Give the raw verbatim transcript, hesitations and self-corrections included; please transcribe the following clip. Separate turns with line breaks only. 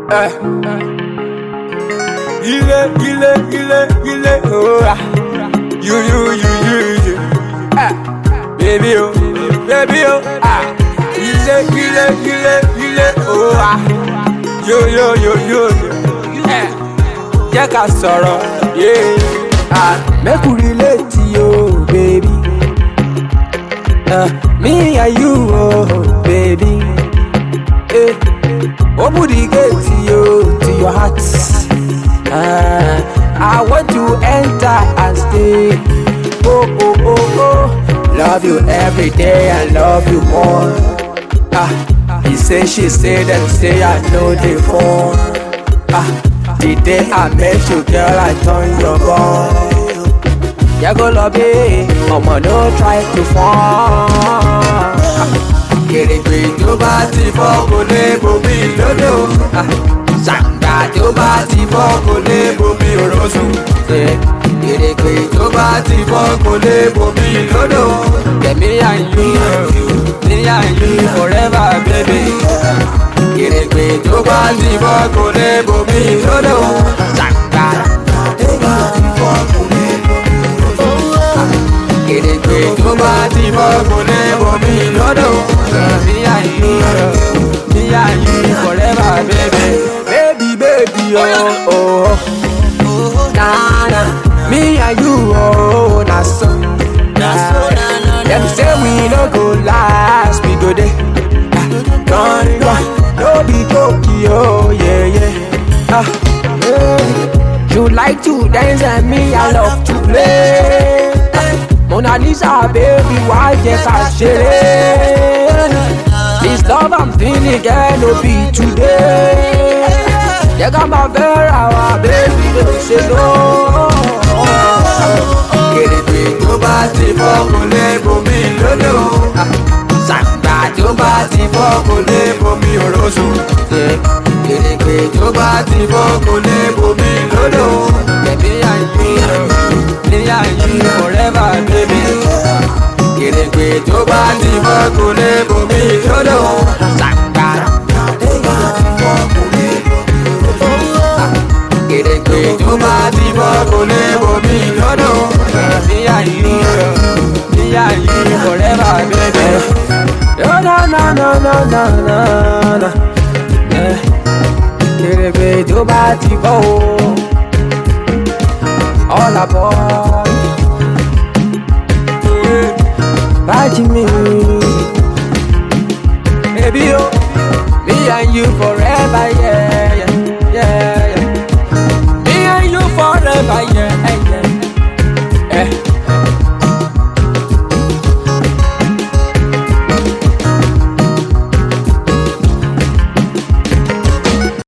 Eh. Ile, ile, ile, ile, oh ah. You, you, you, you, you. Ah. Baby, oh, baby, oh, ah. Ile, ile, ile, ile, oh ah. Yo, yo, yo, yo, yo. Eh. Jẹ́ ká sọ̀rọ̀, yeah. Ah. Make we relate to you, baby. Uh, me and you, oh, baby. Eh. Open the gate to you, to your heart. Uh, I want to enter and stay. Oh, oh, oh, oh. Love you every day, I love you more. Ah, he say, she say, them say, I know the phone. Ah, the day I met you, girl, I turn your boy. You go love me, I'ma no try to fall. Kèrègbè tó bá ti fọ́ kò lè bomi lódò. Ṣàǹgbà tó bá ti fọ́ kò lè bomi òrosùn. Kèrègbè tó bá ti fọ́ kò lè bomi lódò. Kẹ̀mí àyù, ní àyù forever baby. Kèrègbè tó bá ti fọ́ kò lè bomi lódò. Ṣàǹgbà tó bá ti fọ́ kò lè bomi òrosùn. Kèrègbè tó bá ti fọ́ kò lè bomi lódò. Me and you, me and you forever, baby. Baby, baby, oh, oh, nah, nah. Me and you, oh, nah, so, nah. Them say we no go last, we go there. Gone, gone, no be Tokyo, yeah, yeah. Ah, yeah. You like to dance and me, I love to play. Mona Lisa, baby, why just I share? This love I'm feeling, girl, no be today. You got my Vera, baby, don't say no. Kèrègbè tó bá ti fọ́ kò lè bomi lódò. Ṣàǹgbà tó bá ti fọ́ kò lè bomi òrosùn. Kèrègbè tó bá ti fọ́ kò lè bomi lódò. Kẹ̀mí àyù, ní àyù forever baby. Kèrègbè tó bá ti fọ́ kò lè bomi lódò. Ṣàǹgbà tó bá ti fọ́ kò lè bomi lódò. Kèrègbè tó bá ti fọ́ kò lè bomi lódò. Ní àyù, ní àyù forever baby. No, no, no, no, no, no, no, no. Kèrègbè tó bá ti fọ́ o. All aboard. Baji me, baby, oh, me and you forever, yeah.